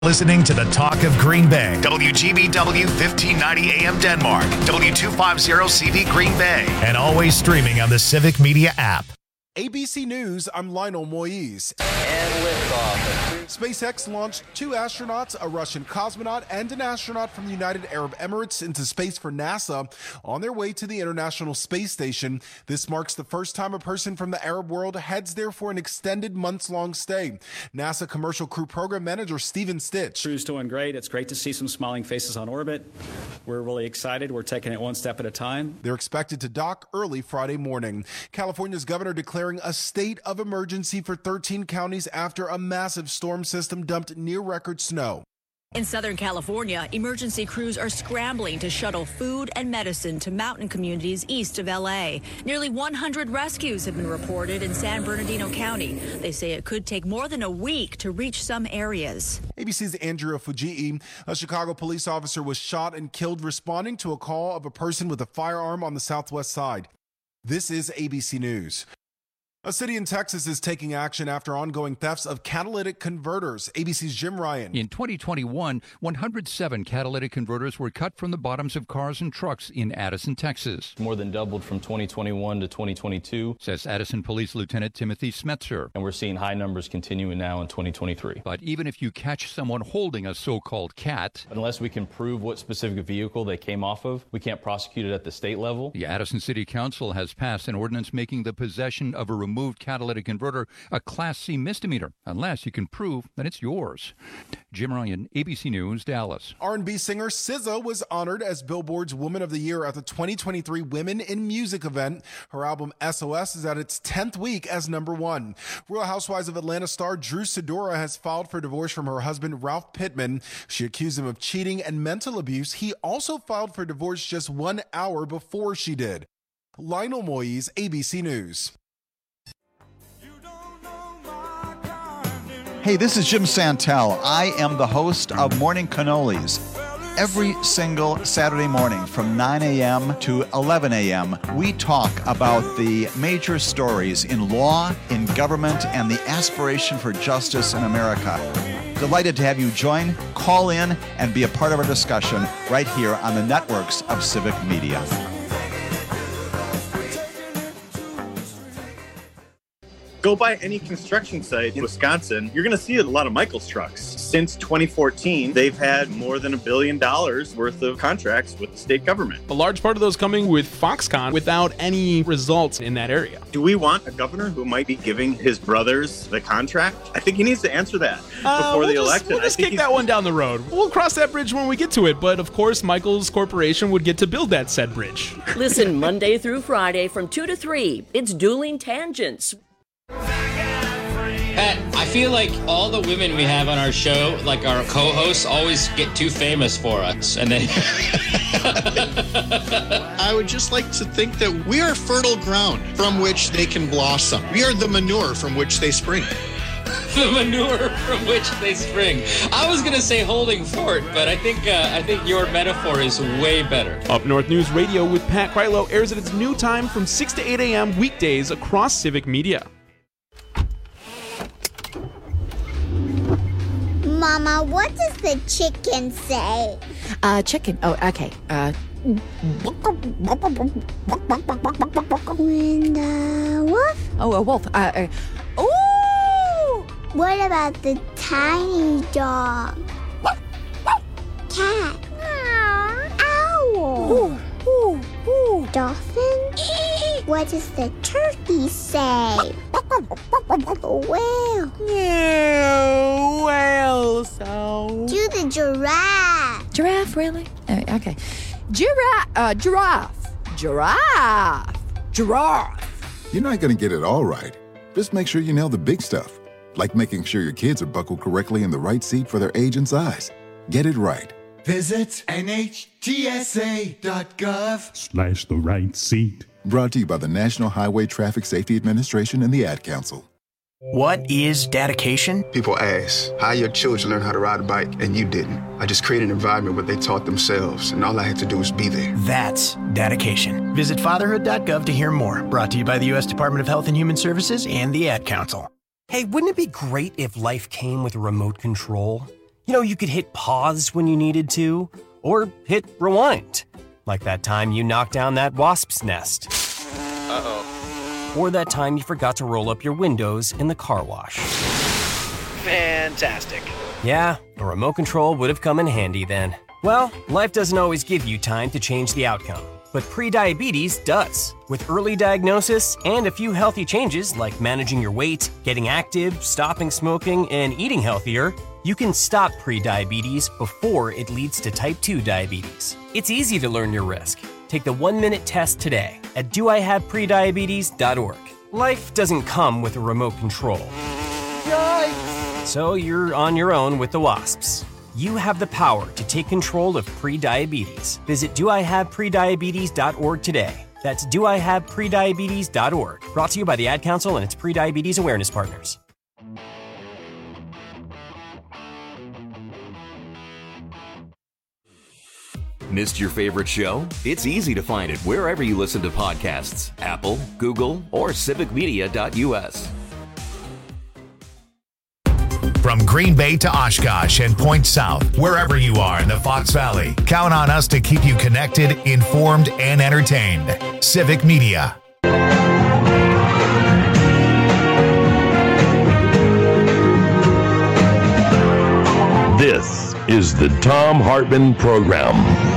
Listening to the Talk of Green Bay, WGBW 1590 AM Denmark, W250CV Green Bay, and always streaming on the Civic Media app. ABC News, I'm Lionel Moise. And liftoff. SpaceX launched 2 astronauts, a Russian cosmonaut and an astronaut from the United Arab Emirates, into space for NASA on their way to the International Space Station. This marks the first time a person from the Arab world heads there for an extended months-long stay. NASA Commercial Crew Program Manager Steven Stitch. Crew's doing great. It's great to see some smiling faces on orbit. We're really excited. We're taking it one step at a time. They're expected to dock early Friday morning. California's governor declaring a state of emergency for 13 counties after a massive storm system dumped near-record snow. In Southern California, emergency crews are scrambling to shuttle food and medicine to mountain communities east of L.A. Nearly 100 rescues have been reported in San Bernardino County. They say it could take more than a week to reach some areas. ABC's Andrea Fujii. A Chicago police officer was shot and killed responding to a call of a person with a firearm on the southwest side. This is ABC News. A city in Texas is taking action after ongoing thefts of catalytic converters. ABC's Jim Ryan. In 2021, 107 catalytic converters were cut from the bottoms of cars and trucks in Addison, Texas. More than doubled from 2021 to 2022, says Addison Police Lieutenant Timothy Smetzer. And we're seeing high numbers continuing now in 2023. But even if you catch someone holding a so-called cat, unless we can prove what specific vehicle they came off of, we can't prosecute it at the state level. The Addison City Council has passed an ordinance making the possession of a removed catalytic converter a Class C misdemeanor, unless you can prove that it's yours. Jim Ryan, ABC News, Dallas. R&B singer SZA was honored as Billboard's Woman of the Year at the 2023 Women in Music event. Her album SOS is at its 10th week as #1. Real Housewives of Atlanta star Drew Sidora has filed for divorce from her husband, Ralph Pittman. She accused him of cheating and mental abuse. He also filed for divorce just 1 hour before she did. Lionel Moise, ABC News. Hey, this is Jim Santel. I am the host of Morning Cannolis. Every single Saturday morning from 9 a.m. to 11 a.m., we talk about the major stories in law, in government, and the aspiration for justice in America. Delighted to have you join, call in, and be a part of our discussion right here on the networks of Civic Media. Go by any construction site in Wisconsin, you're going to see a lot of Michaels trucks. Since 2014, they've had more than $1 billion worth of contracts with the state government. A large part of those coming with Foxconn without any results in that area. Do we want a governor who might be giving his brothers the contract? I think he needs to answer that before the election. We'll just kick that one down the road. We'll cross that bridge when we get to it. But of course, Michaels Corporation would get to build that said bridge. Listen Monday through Friday from 2 to 3. It's Dueling Tangents. Pat, I feel like all the women we have on our show, like our co-hosts, always get too famous for us. And then I would just like to think that we are fertile ground from which they can blossom. We are the manure from which they spring. The manure from which they spring. I was going to say holding fort, but I think your metaphor is way better. Up North News Radio with Pat Krylo airs at its new time from 6 to 8 a.m. weekdays across Civic Media. Mama, what does the chicken say? Chicken. Oh, okay. When the wolf? Oh, a wolf. Ooh! What about the tiny dog? Cat. Owl. Ooh, ooh, ooh. Dolphin? What does the turkey say? Whale. Yeah, whale sound. Do the giraffe. Giraffe, really? Okay. Giraffe. You're not going to get it all right. Just make sure you nail the big stuff, like making sure your kids are buckled correctly in the right seat for their age and size. Get it right. Visit NHTSA.gov/the right seat. Brought to you by the National Highway Traffic Safety Administration and the Ad Council. What is dedication? People ask, how your children learn how to ride a bike and you didn't? I just created an environment where they taught themselves, and all I had to do was be there. That's dedication. Visit fatherhood.gov to hear more. Brought to you by the U.S. Department of Health and Human Services and the Ad Council. Hey, wouldn't it be great if life came with a remote control? You know, you could hit pause when you needed to, or hit rewind, like that time you knocked down that wasp's nest. Uh-oh. Or that time you forgot to roll up your windows in the car wash. Fantastic. Yeah, a remote control would have come in handy then. Well, life doesn't always give you time to change the outcome, but prediabetes does. With early diagnosis and a few healthy changes like managing your weight, getting active, stopping smoking, and eating healthier, you can stop prediabetes before it leads to type 2 diabetes. It's easy to learn your risk. Take the 1-minute test today at doihaveprediabetes.org. Life doesn't come with a remote control. Yikes! So you're on your own with the wasps. You have the power to take control of prediabetes. Visit doihaveprediabetes.org today. That's doihaveprediabetes.org. Brought to you by the Ad Council and its prediabetes awareness partners. Missed your favorite show? It's easy to find it wherever you listen to podcasts. Apple, Google, or civicmedia.us. From Green Bay to Oshkosh and Point South, wherever you are in the Fox Valley, count on us to keep you connected, informed, and entertained. Civic Media. This is the Thom Hartmann Program.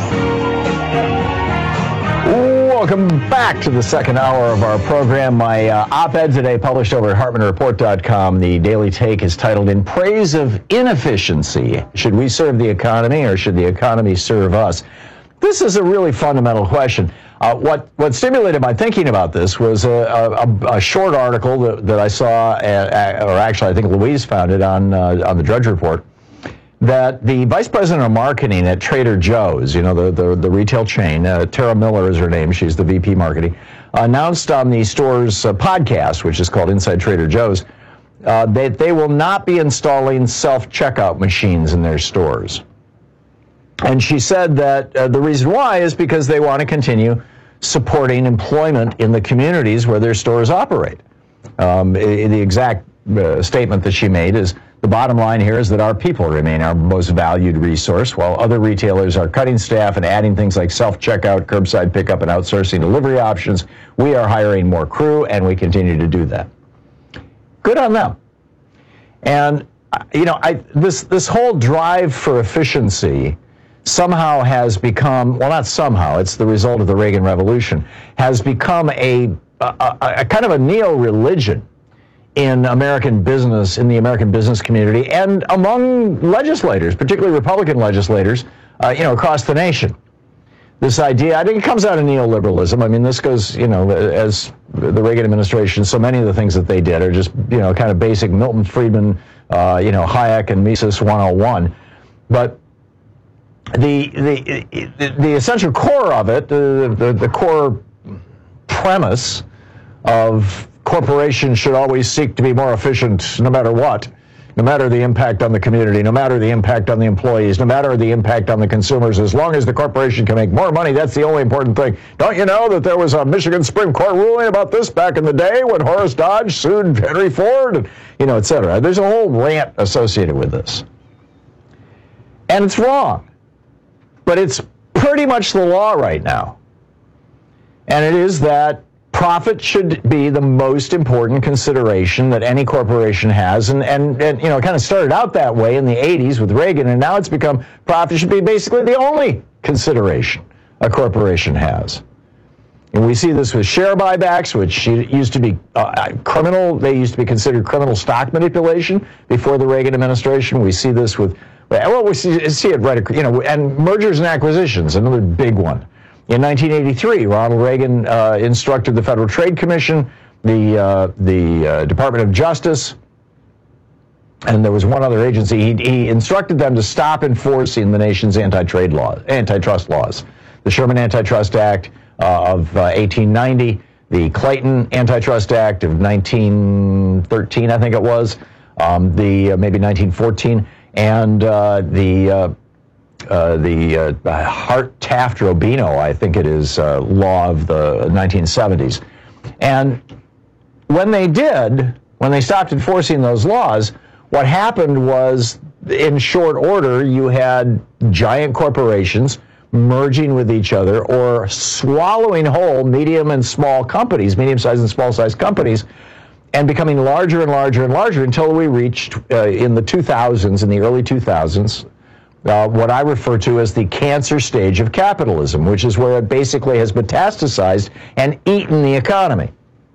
Welcome back to the second hour of our program. My op-ed today, published over at HartmannReport.com. The Daily Take is titled, "In Praise of Inefficiency, Should We Serve the Economy or Should the Economy Serve Us?" This is a really fundamental question. What stimulated my thinking about this was a short article that I saw, or actually I think Louise found it on the Drudge Report, that the vice president of marketing at Trader Joe's, you know, the retail chain, Tara Miller is her name, she's the VP marketing, announced on the store's podcast, which is called Inside Trader Joe's, that they will not be installing self-checkout machines in their stores. And she said that the reason why is because they want to continue supporting employment in the communities where their stores operate. The exact statement that she made is, the bottom line here is that our people remain our most valued resource, while other retailers are cutting staff and adding things like self-checkout, curbside pickup, and outsourcing delivery options. We are hiring more crew, and we continue to do that. Good on them. And, you know, this whole drive for efficiency somehow has become, well, not somehow, it's the result of the Reagan Revolution, has become a kind of a neo-religion in American business, in the American business community, and among legislators, particularly Republican legislators, across the nation. This idea, I think it comes out of neoliberalism. I mean, this goes, as the Reagan administration, so many of the things that they did are just, kind of basic Milton Friedman, Hayek and Mises 101. But the essential core of it, the core premise of corporations should always seek to be more efficient no matter what, no matter the impact on the community, no matter the impact on the employees, no matter the impact on the consumers. As long as the corporation can make more money, that's the only important thing. Don't you know that there was a Michigan Supreme Court ruling about this back in the day when Horace Dodge sued Henry Ford, and, et cetera. There's a whole rant associated with this. And it's wrong. But it's pretty much the law right now. And it is that profit should be the most important consideration that any corporation has, and it kind of started out that way in the 80s with Reagan, and now it's become profit should be basically the only consideration a corporation has. And we see this with share buybacks, which used to be criminal. They used to be considered criminal stock manipulation before the Reagan administration. We see this with, we see it right, and mergers and acquisitions, another big one. In 1983, Ronald Reagan instructed the Federal Trade Commission, the Department of Justice, and there was one other agency. He instructed them to stop enforcing the nation's antitrust laws. The Sherman Antitrust Act of 1890, the Clayton Antitrust Act of 1913, I think it was, maybe 1914, and the Hart-Taft-Robino, I think it is, law of the 1970s. And when they stopped enforcing those laws, what happened was in short order, you had giant corporations merging with each other or swallowing whole medium and small companies, medium-sized and small-sized companies, and becoming larger and larger and larger until we reached in the 2000s, in the early 2000s, what I refer to as the cancer stage of capitalism, which is where it basically has metastasized and eaten the economy.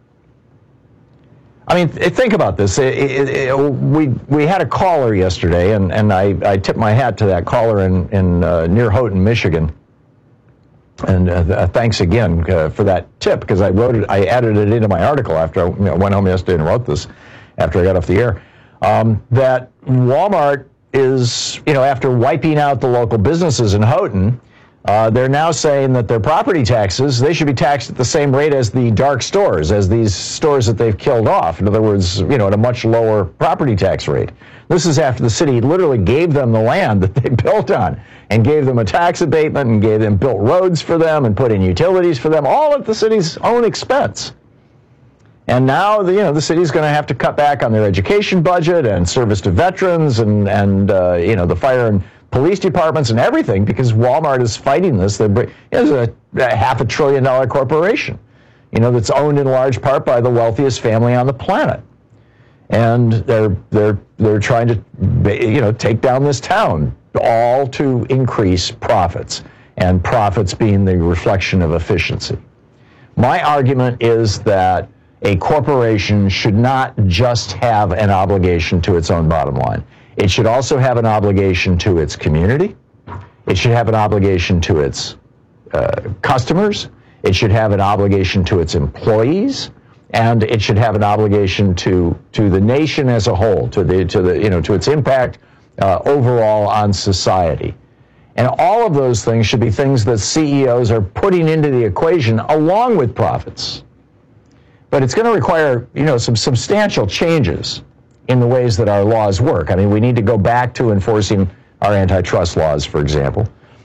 I mean, think about this. We had a caller yesterday, and I tipped my hat to that caller in near Houghton, Michigan. And thanks again for that tip, because I added it into my article after I went home yesterday and wrote this after I got off the air. That Walmart is, after wiping out the local businesses in Houghton, they're now saying that their property taxes, they should be taxed at the same rate as the dark stores, as these stores that they've killed off. In other words, at a much lower property tax rate. This is after the city literally gave them the land that they built on and gave them a tax abatement and built roads for them and put in utilities for them, all at the city's own expense. And now, the city's going to have to cut back on their education budget and service to veterans and the fire and police departments and everything, because Walmart is fighting this. It's a $500 billion corporation, that's owned in large part by the wealthiest family on the planet. And they're trying to, take down this town, all to increase profits, and profits being the reflection of efficiency. My argument is that a corporation should not just have an obligation to its own bottom line. It should also have an obligation to its community. It should have an obligation to its customers. It should have an obligation to its employees, and it should have an obligation to the nation as a whole, to its impact overall on society. And all of those things should be things that CEOs are putting into the equation along with profits. But it's going to require, some substantial changes in the ways that our laws work. I mean, we need to go back to enforcing our antitrust laws, for example.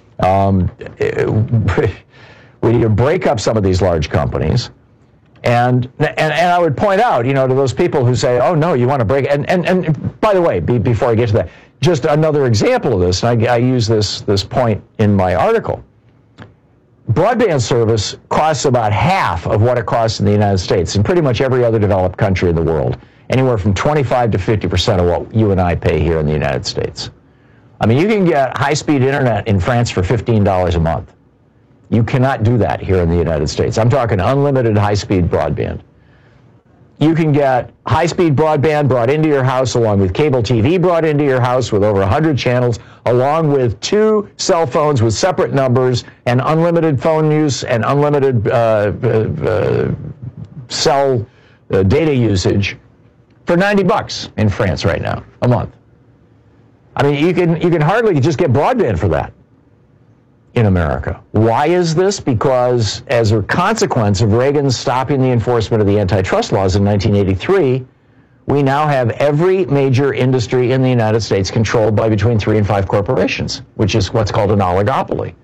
We need to break up some of these large companies. And I would point out, to those people who say, oh, no, you want to break it. And by the way, before I get to that, just another example of this, and I use this point in my article. Broadband service costs about half of what it costs in the United States and pretty much every other developed country in the world. Anywhere from 25 to 50% of what you and I pay here in the United States. I mean, you can get high-speed internet in France for $15 a month. You cannot do that here in the United States. I'm talking unlimited high-speed broadband. You can get high-speed broadband brought into your house along with cable TV brought into your house with over 100 channels, along with 2 cell phones with separate numbers and unlimited phone use and unlimited cell data usage for $90 in France right now, a month. I mean, you can hardly just get broadband for that in America. Why is this? Because as a consequence of Reagan stopping the enforcement of the antitrust laws in 1983, we now have every major industry in the United States controlled by between 3 and 5 corporations, which is what's called an oligopoly.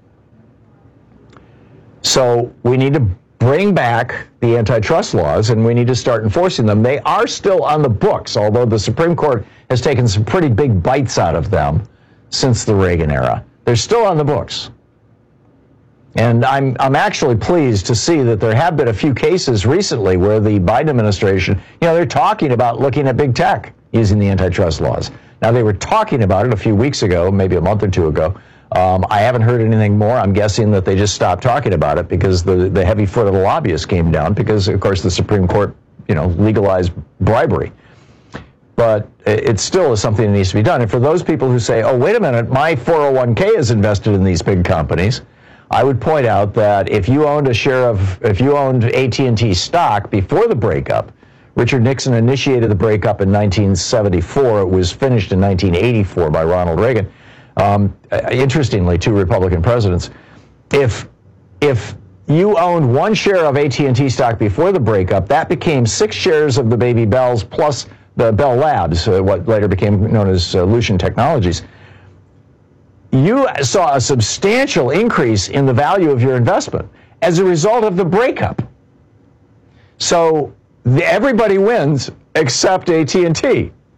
So we need to bring back the antitrust laws, and we need to start enforcing them. They are still on the books, although the Supreme Court has taken some pretty big bites out of them since the Reagan era. They're still on the books. And I'm actually pleased to see that there have been a few cases recently where the Biden administration, they're talking about looking at big tech using the antitrust laws. Now, they were talking about it a few weeks ago, maybe a month or two ago. I haven't heard anything more. I'm guessing that they just stopped talking about it because the heavy foot of the lobbyists came down because, of course, the Supreme Court, legalized bribery. But it still is something that needs to be done. And for those people who say, oh, wait a minute, my 401k is invested in these big companies, I would point out that if you owned AT&T stock before the breakup, Richard Nixon initiated the breakup in 1974. It was finished in 1984 by Ronald Reagan. Interestingly, 2 Republican presidents. If you owned 1 share of AT&T stock before the breakup, that became 6 shares of the Baby Bells plus the Bell Labs, what later became known as Lucent Technologies. You saw a substantial increase in the value of your investment as a result of the breakup. So everybody wins except AT&T.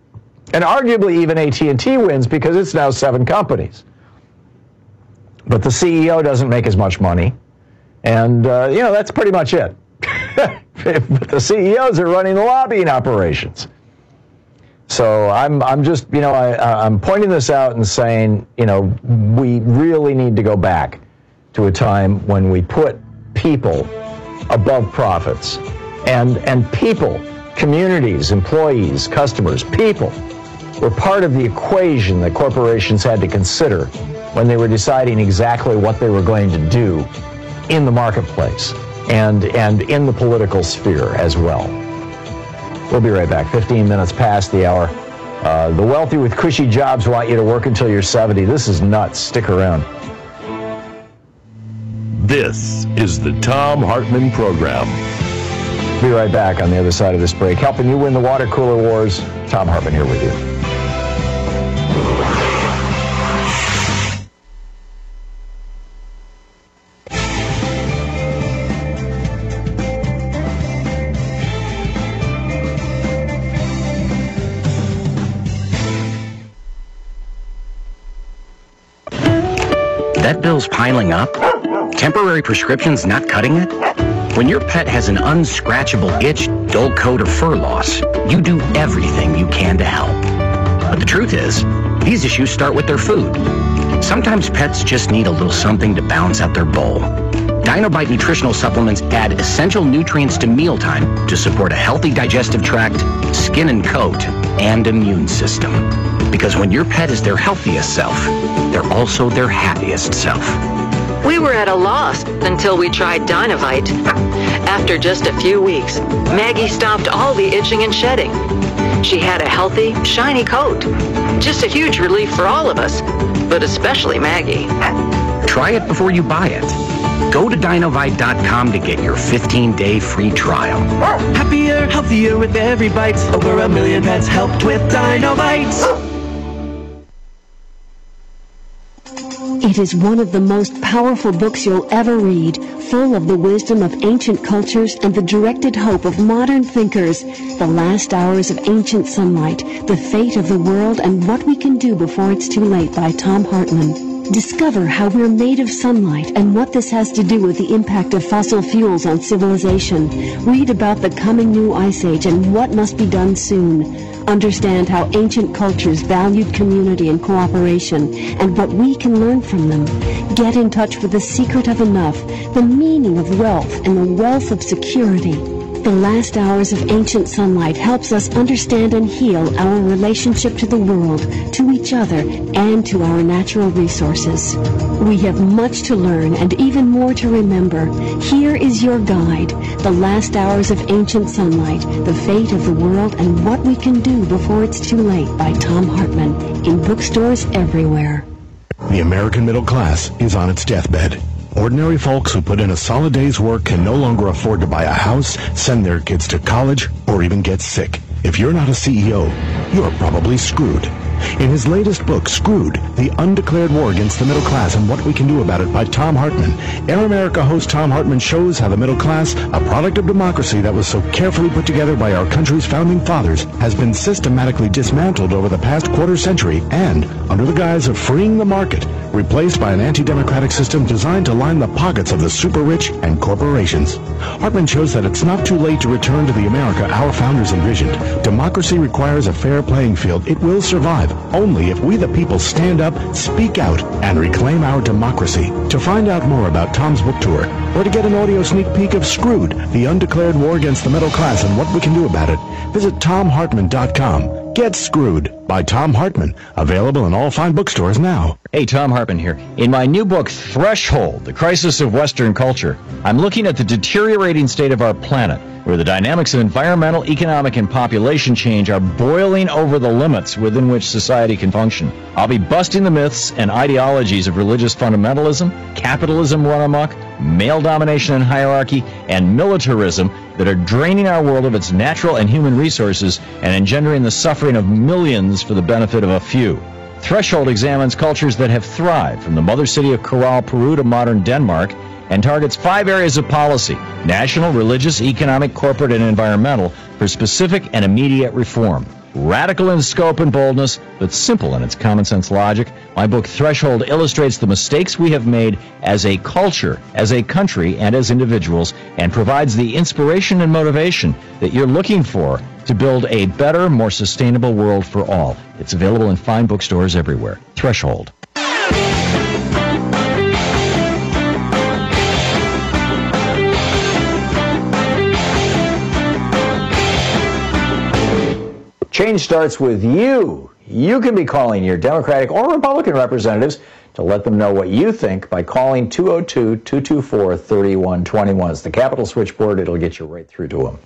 And arguably even AT&T wins because it's now 7 companies. But the CEO doesn't make as much money. And, that's pretty much it. But the CEOs are running the lobbying operations. So I'm just, I'm pointing this out and saying, we really need to go back to a time when we put people above profits. And people, communities, employees, customers, people were part of the equation that corporations had to consider when they were deciding exactly what they were going to do in the marketplace and in the political sphere as well. We'll be right back. 15 minutes past the hour. The wealthy with cushy jobs want you to work until you're 70. This is nuts. Stick around. This is the Thom Hartmann Program. Be right back on the other side of this break. Helping you win the water cooler wars. Thom Hartmann here with you. Vet bills piling up? Temporary prescriptions not cutting it? When your pet has an unscratchable itch, dull coat, or fur loss, you do everything you can to help. But the truth is, these issues start with their food. Sometimes pets just need a little something to balance out their bowl. Dinobite nutritional supplements add essential nutrients to mealtime to support a healthy digestive tract, skin and coat, and immune system. Because when your pet is their healthiest self, they're also their happiest self. We were at a loss until we tried Dinovite. After just a few weeks, Maggie stopped all the itching and shedding. She had a healthy, shiny coat. Just a huge relief for all of us, but especially Maggie. Try it before you buy it. Go to Dinovite.com to get your 15-day free trial. Happier, healthier with every bite. Over 1 million pets helped with Dinovite. It is one of the most powerful books you'll ever read, full of the wisdom of ancient cultures and the directed hope of modern thinkers. The Last Hours of Ancient Sunlight, The Fate of the World and What We Can Do Before It's Too Late by Thom Hartmann. Discover how we're made of sunlight and what this has to do with the impact of fossil fuels on civilization. Read about the coming new ice age and what must be done soon. Understand how ancient cultures valued community and cooperation and what we can learn from them. Get in touch with the secret of enough, the meaning of wealth, and the wealth of security. The Last Hours of Ancient Sunlight helps us understand and heal our relationship to the world, to each other, and to our natural resources. We have much to learn and even more to remember. Here is your guide, The Last Hours of Ancient Sunlight, The Fate of the World and What We Can Do Before It's Too Late by Thom Hartmann, in bookstores everywhere. The American middle class is on its deathbed. Ordinary folks who put in a solid day's work can no longer afford to buy a house, send their kids to college, or even get sick. If you're not a CEO, you're probably screwed. In his latest book, Screwed, The Undeclared War Against the Middle Class and What We Can Do About It by Thom Hartmann, Air America host Thom Hartmann shows how the middle class, a product of democracy that was so carefully put together by our country's founding fathers, has been systematically dismantled over the past quarter century and, under the guise of freeing the market, replaced by an anti-democratic system designed to line the pockets of the super rich and corporations. Hartmann shows that it's not too late to return to the America our founders envisioned. Democracy requires a fair playing field. It will survive only if we the people stand up, speak out, and reclaim our democracy. To find out more about Thom's book tour, or to get an audio sneak peek of Screwed, The Undeclared War Against the Middle Class and What We Can Do About It, visit ThomHartmann.com. Get Screwed by Thom Hartmann, available in all fine bookstores now. Hey, Thom Hartmann here. In my new book, Threshold, The Crisis of Western Culture, I'm looking at the deteriorating state of our planet, where the dynamics of environmental, economic, and population change are boiling over the limits within which society can function. I'll be busting the myths and ideologies of religious fundamentalism, capitalism run amok, male domination and hierarchy, and militarism that are draining our world of its natural and human resources and engendering the suffering of millions for the benefit of a few. Threshold examines cultures that have thrived, from the mother city of Corral, Peru to modern Denmark, and targets 5 areas of policy: national, religious, economic, corporate, and environmental, for specific and immediate reform. Radical in scope and boldness, but simple in its common sense logic, my book Threshold illustrates the mistakes we have made as a culture, as a country, and as individuals, and provides the inspiration and motivation that you're looking for to build a better, more sustainable world for all. It's available in fine bookstores everywhere. Threshold. Change starts with you. You can be calling your Democratic or Republican representatives to let them know what you think by calling 202-224-3121. It's the Capitol switchboard. It'll get you right through to them.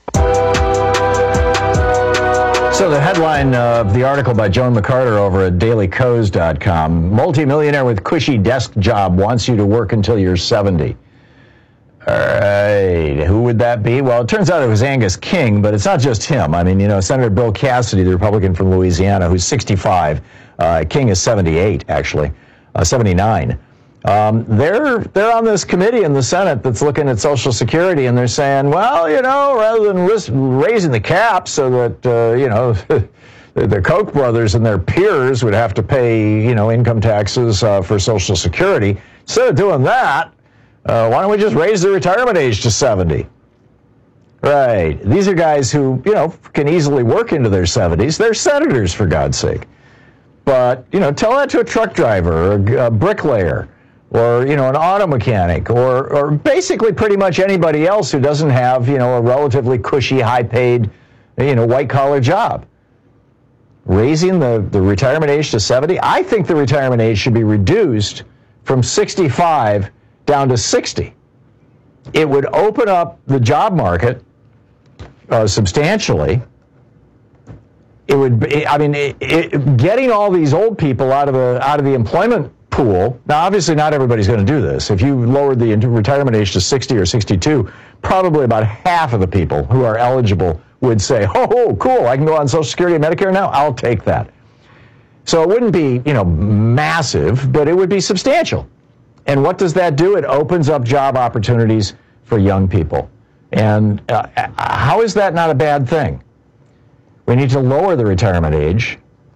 So the headline of the article by Joan McCarter over at dailycoz.com, multimillionaire with cushy desk job wants you to work until you're 70. All right, who would that be? Well, it turns out it was Angus King, but it's not just him. I mean, Senator Bill Cassidy, the Republican from Louisiana, who's 65. King is 78, actually, 79. They're on this committee in the Senate that's looking at Social Security, and they're saying, well, rather than raising the cap so that, the Koch brothers and their peers would have to pay, income taxes for Social Security, instead of doing that, why don't we just raise the retirement age to 70? Right. These are guys who, can easily work into their 70s. They're senators, for God's sake. But, tell that to a truck driver, or a bricklayer, or, an auto mechanic, or basically pretty much anybody else who doesn't have, a relatively cushy, high-paid, white-collar job. Raising the retirement age to 70? I think the retirement age should be reduced from 65 down to 60. It would open up the job market substantially. It would, getting all these old people out of the employment pool. Now, obviously, not everybody's going to do this. If you lowered the retirement age to 60 or 62, probably about half of the people who are eligible would say, "Oh, cool! I can go on Social Security and Medicare now. I'll take that." So it wouldn't be, massive, but it would be substantial. And what does that do? It opens up job opportunities for young people. And how is that not a bad thing? We need to lower the retirement age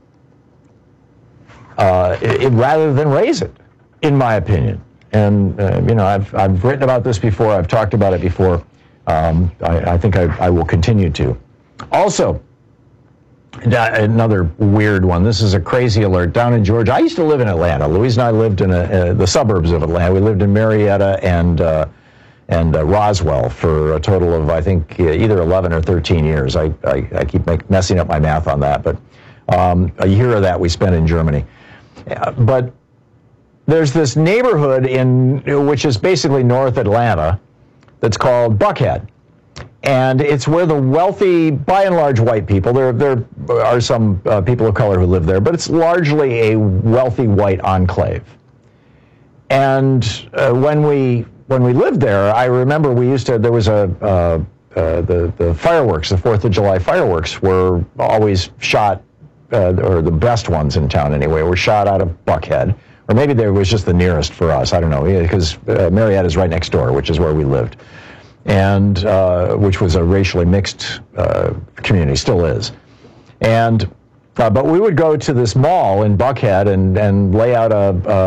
rather than raise it, in my opinion. And, I've written about this before. I've talked about it before. I think I will continue to. Also, another weird one. This is a crazy alert. Down in Georgia, I used to live in Atlanta. Louise and I lived in the suburbs of Atlanta. We lived in Marietta and Roswell for a total of, I think, either 11 or 13 years. I keep messing up my math on that, but a year of that we spent in Germany. But there's this neighborhood which is basically North Atlanta that's called Buckhead. And it's where the wealthy, by and large, white people, there are some people of color who live there, but it's largely a wealthy white enclave. And when we lived there, I remember there was the fireworks, the 4th of July fireworks were always shot, or the best ones in town anyway, were shot out of Buckhead. Or maybe there was just the nearest for us, I don't know, because Marietta is right next door, which is where we lived. And which was a racially mixed community, still is. And but we would go to this mall in Buckhead and lay out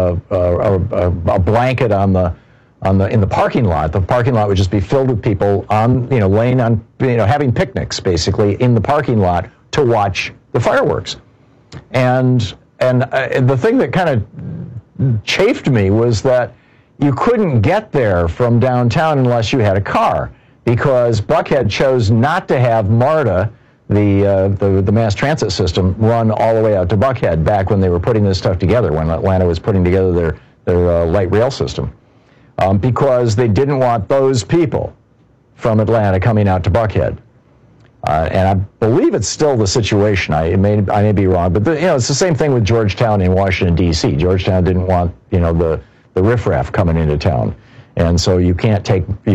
a blanket in the parking lot. The parking lot would just be filled with people laying on, having picnics basically in the parking lot to watch the fireworks. And the thing that kind of chafed me was that you couldn't get there from downtown unless you had a car, because Buckhead chose not to have MARTA, the mass transit system, run all the way out to Buckhead back when they were putting this stuff together, when Atlanta was putting together their light rail system, because they didn't want those people from Atlanta coming out to Buckhead. And I believe it's still the situation. I may be wrong, but it's the same thing with Georgetown in Washington, D.C. Georgetown didn't want the riffraff coming into town, and so you can't take the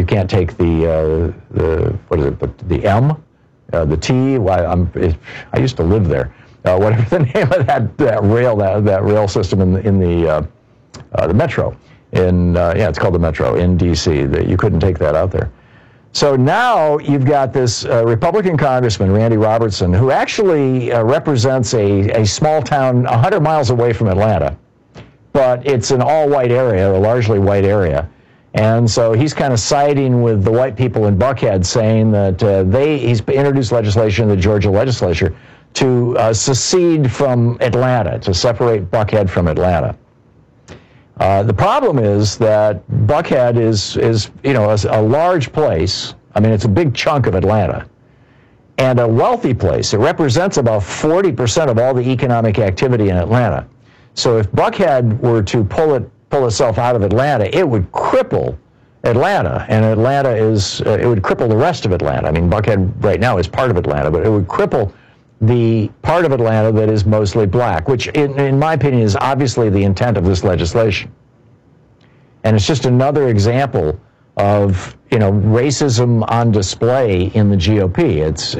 what is it, the M, the T. I used to live there. Whatever the name of that rail system in the metro. It's called the metro in D.C. You couldn't take that out there. So now you've got this Republican congressman, Randy Robertson, who actually represents a small town 100 miles away from Atlanta. But it's an all-white area, a largely white area. And so he's kind of siding with the white people in Buckhead, saying that he's introduced legislation in the Georgia legislature to secede from Atlanta, to separate Buckhead from Atlanta. The problem is that Buckhead is a large place. I mean, it's a big chunk of Atlanta, and a wealthy place. It represents about 40% of all the economic activity in Atlanta. So if Buckhead were to pull itself out of Atlanta, it would cripple Atlanta, and it would cripple the rest of Atlanta. I mean, Buckhead right now is part of Atlanta, but it would cripple the part of Atlanta that is mostly black, which in my opinion is obviously the intent of this legislation. And it's just another example of, racism on display in the GOP.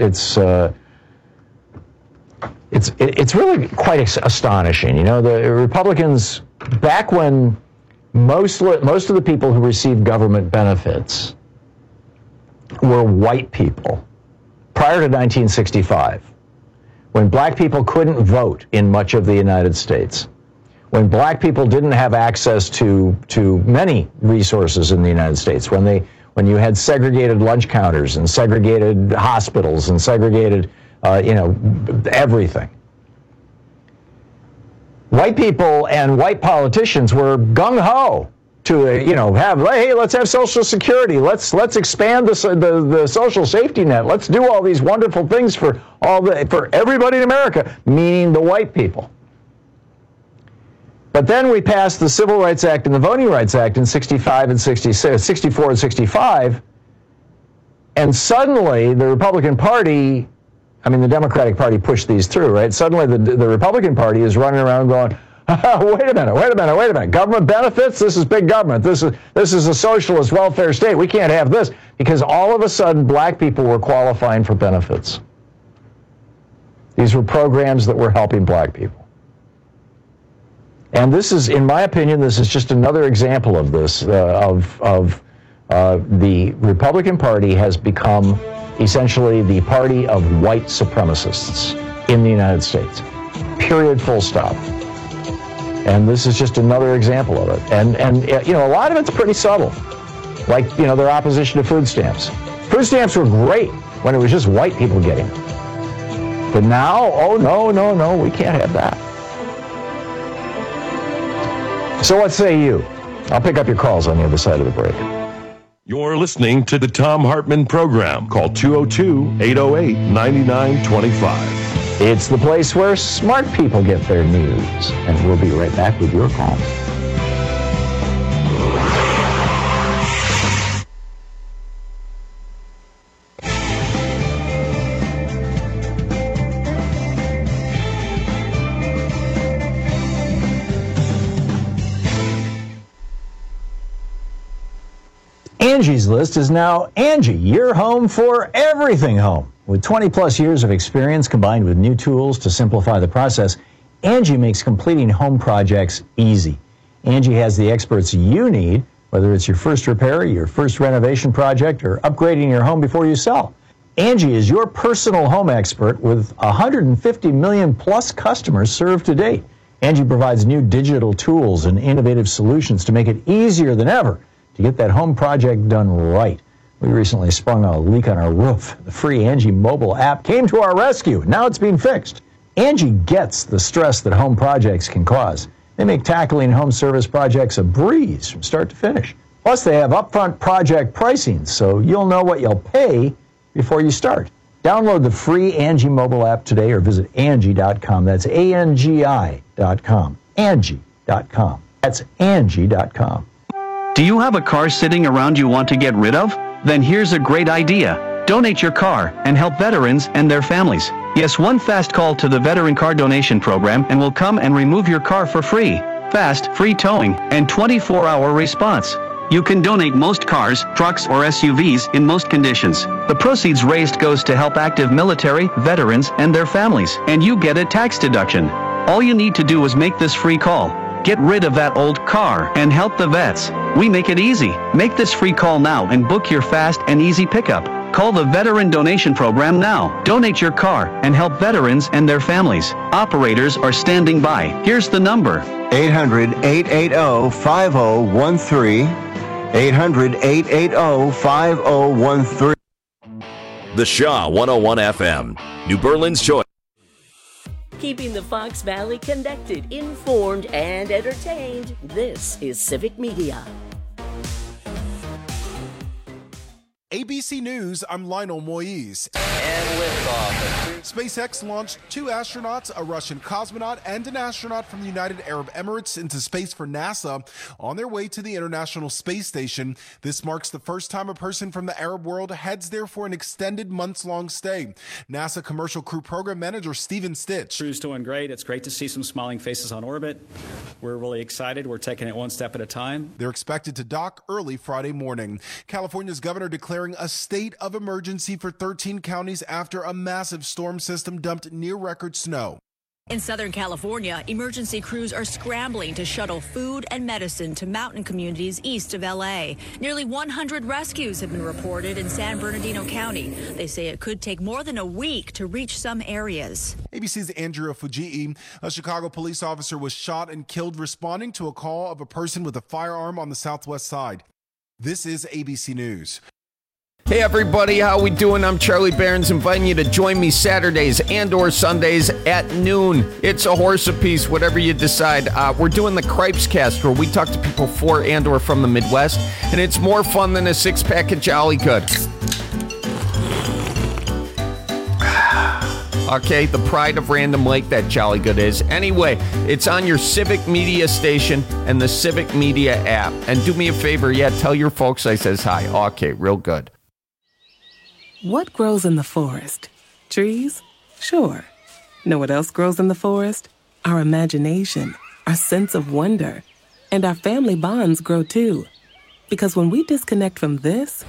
It's really quite astonishing. The Republicans, back when most of the people who received government benefits were white people, prior to 1965, when black people couldn't vote in much of the United States, when black people didn't have access to many resources in the United States, when you had segregated lunch counters and segregated hospitals and segregated everything. White people and white politicians were gung-ho to let's have Social Security, let's expand the social safety net, let's do all these wonderful things for everybody in America, meaning the white people. But then we passed the Civil Rights Act and the Voting Rights Act in 64 and 65, and suddenly the Republican Party, the Democratic Party pushed these through, right? Suddenly the Republican Party is running around going, wait a minute. Government benefits? This is big government. This is a socialist welfare state. We can't have this. Because all of a sudden, black people were qualifying for benefits. These were programs that were helping black people. And this is, in my opinion, this is just another example of this, the Republican Party has become essentially the party of white supremacists in the United States. Period, full stop. And this is just another example of it. And a lot of it's pretty subtle. Like, their opposition to food stamps. Food stamps were great when it was just white people getting them. But now, oh, no, we can't have that. So what say you? I'll pick up your calls on the other side of the break. You're listening to the Thom Hartmann Program. Call 202-808-9925. It's the place where smart people get their news. And we'll be right back with your calls. Angie's List is now Angie, your home for everything home. With 20 plus years of experience combined with new tools to simplify the process, Angie makes completing home projects easy. Angie has the experts you need, whether it's your first repair, your first renovation project, or upgrading your home before you sell. Angie is your personal home expert with 150 million plus customers served to date. Angie provides new digital tools and innovative solutions to make it easier than ever to get that home project done right. We recently sprung a leak on our roof. The free Angie mobile app came to our rescue. Now it's being fixed. Angie gets the stress that home projects can cause. They make tackling home service projects a breeze from start to finish. Plus, they have upfront project pricing, so you'll know what you'll pay before you start. Download the free Angie mobile app today or visit Angie.com. That's ANGI.com. Angie.com. That's Angie.com. Do you have a car sitting around you want to get rid of? Then here's a great idea. Donate your car and help veterans and their families. Yes, one fast call to the Veteran Car Donation Program and we'll come and remove your car for free. Fast, free towing, and 24-hour response. You can donate most cars, trucks, or SUVs in most conditions. The proceeds raised goes to help active military, veterans, and their families, and you get a tax deduction. All you need to do is make this free call. Get rid of that old car and help the vets. We make it easy. Make this free call now and book your fast and easy pickup. Call the Veteran Donation Program now. Donate your car and help veterans and their families. Operators are standing by. Here's the number. 800-880-5013. 800-880-5013. The Shaw 101 FM, New Berlin's choice. Keeping the Fox Valley connected, informed, and entertained. This is Civic Media. ABC News, I'm Lionel Moise. And liftoff. SpaceX launched 2 astronauts, a Russian cosmonaut and an astronaut from the United Arab Emirates, into space for NASA on their way to the International Space Station. This marks the first time a person from the Arab world heads there for an extended months-long stay. NASA Commercial Crew Program Manager Steven Stitch. Crew's doing great. It's great to see some smiling faces on orbit. We're really excited. We're taking it one step at a time. They're expected to dock early Friday morning. California's governor declaring a state of emergency for 13 counties after a massive storm system dumped near-record snow. In Southern California, emergency crews are scrambling to shuttle food and medicine to mountain communities east of L.A. Nearly 100 rescues have been reported in San Bernardino County. They say it could take more than a week to reach some areas. ABC's Andrea Fujii. A Chicago police officer was shot and killed responding to a call of a person with a firearm on the southwest side. This is ABC News. Hey everybody, how we doing? I'm Charlie Barons, inviting you to join me Saturdays and or Sundays at noon. It's a horse apiece, whatever you decide. We're doing the Cripes Cast, where we talk to people for and or from the Midwest, and it's more fun than a six-pack of Jolly Good. Okay, the pride of Random Lake, that Jolly Good is. Anyway, it's on your Civic Media station and the Civic Media app. And do me a favor, tell your folks I says hi. Okay, real good. What grows in the forest? Trees? Sure. Know what else grows in the forest? Our imagination, our sense of wonder, and our family bonds grow too. Because when we disconnect from this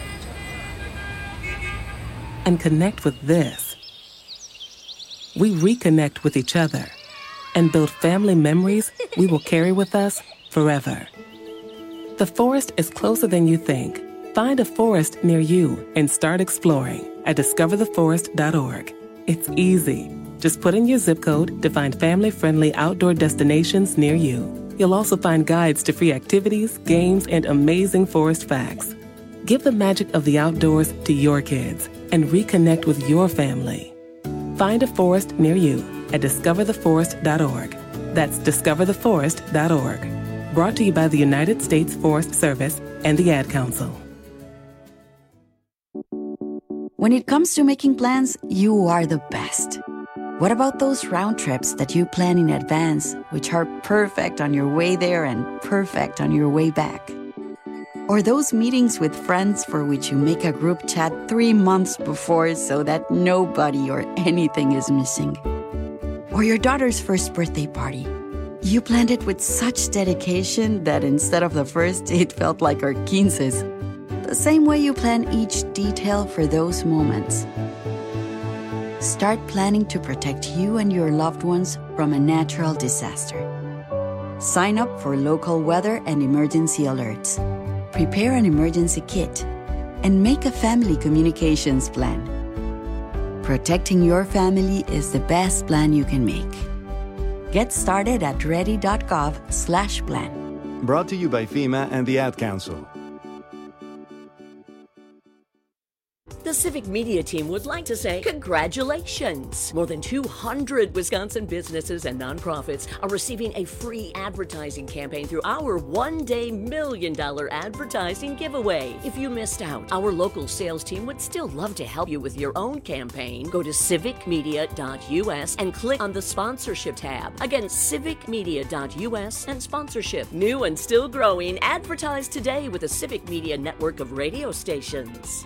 and connect with this, we reconnect with each other and build family memories we will carry with us forever. The forest is closer than you think. Find a forest near you and start exploring at discovertheforest.org. It's easy. Just put in your zip code to find family-friendly outdoor destinations near you. You'll also find guides to free activities, games, and amazing forest facts. Give the magic of the outdoors to your kids and reconnect with your family. Find a forest near you at discovertheforest.org. That's discovertheforest.org. Brought to you by the United States Forest Service and the Ad Council. When it comes to making plans, you are the best. What about those round trips that you plan in advance, which are perfect on your way there and perfect on your way back? Or those meetings with friends for which you make a group chat 3 months before so that nobody or anything is missing? Or your daughter's first birthday party. You planned it with such dedication that instead of the first, it felt like our 15s. The same way you plan each detail for those moments. Start planning to protect you and your loved ones from a natural disaster. Sign up for local weather and emergency alerts. Prepare an emergency kit. And make a family communications plan. Protecting your family is the best plan you can make. Get started at ready.gov/plan. Brought to you by FEMA and the Ad Council. The Civic Media team would like to say congratulations! More than 200 Wisconsin businesses and nonprofits are receiving a free advertising campaign through our one-day $1 million advertising giveaway. If you missed out, our local sales team would still love to help you with your own campaign. Go to civicmedia.us and click on the sponsorship tab. Again, civicmedia.us and sponsorship. New and still growing, advertise today with the Civic Media network of radio stations.